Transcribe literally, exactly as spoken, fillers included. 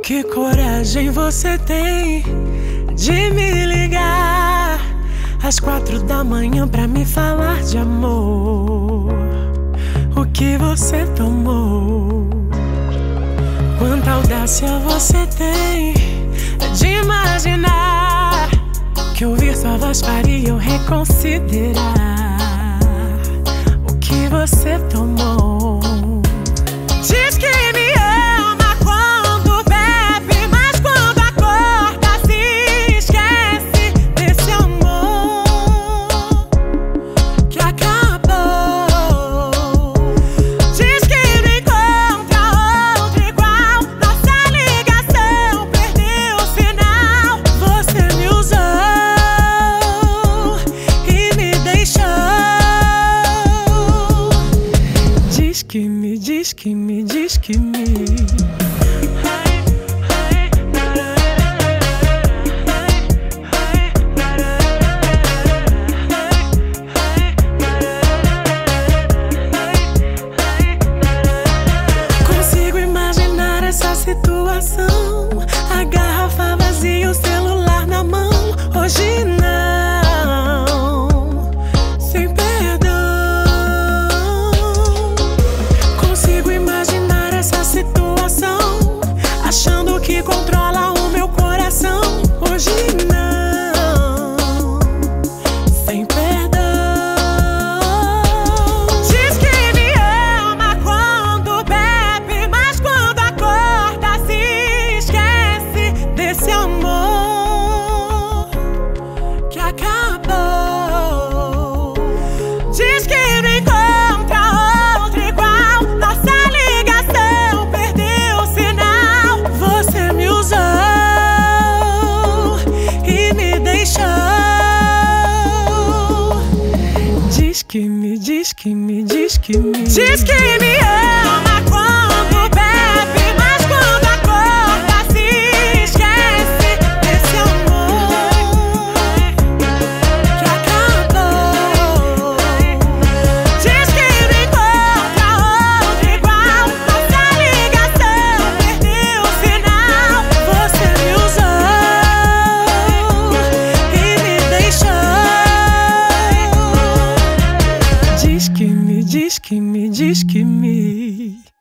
Que coragem você tem de me ligar às quatro da manhã pra me falar de amor. O que você tomou? Quanta audácia você tem de imaginar que ouvir sua voz faria eu reconsiderar o que você tomou. Diz que me ama quando bebe, mas quando acorda se esquece desse amor que acabou. Diz que não encontra outro igual, nossa ligação perdeu o sinal. Você me usou e me deixou. Diz que me, diz que me, diz que me. Consigo imaginar essa situação, a garrafa vazia e o celular na mão. Hoje não, sem perdão. Consigo imaginar essa situação, achando que controla o meu coração. Hoje não, sem perdão. Diz que me ama quando bebe, mas quando acorda se esquece desse amor que acabou. Diz que não encontra outro igual, nossa ligação perdeu o sinal. Você me usou e me deixou. Diz que me, diz que me, diz que me. Diz que me ama quando bebe, mas quando acorda se esquece desse amor que acabou. Diz que não encontra outro igual, nossa ligação perdeu o sinal. Você me usou e me deixou. Diz que me, diz que me, diz que me.